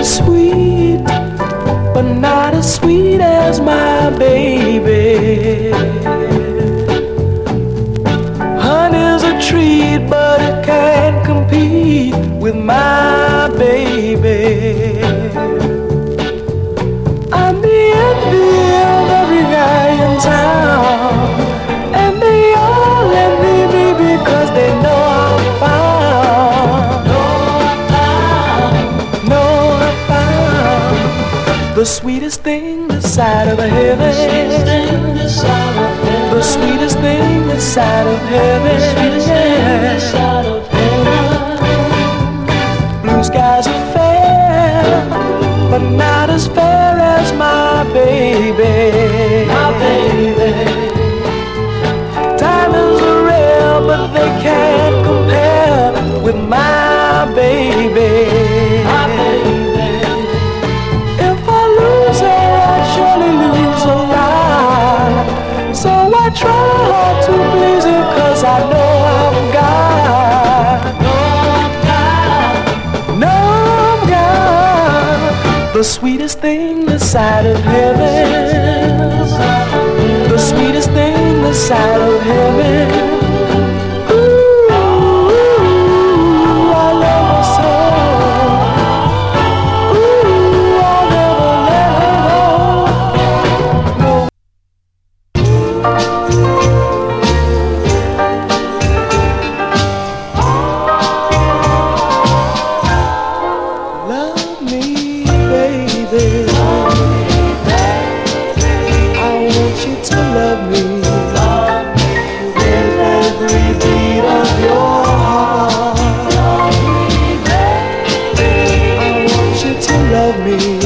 sweet, but not as sweet as my baby. Honey's a treat, but it can't compete with my baby. I'm the envy of every guy in town, and they all envy me because they know I'm found. The sweetest thing this side of heaven. The sweetest thing this side of heaven. Blue skies are fair, but not as fair as my baby. My baby. Diamonds are rare, but they can't compare with my baby. My baby. So I try hard to please it, 'cause I know I'm God. No, I'm God. The sweetest thing this side of heaven. The sweetest thing this side of heaven. Love me.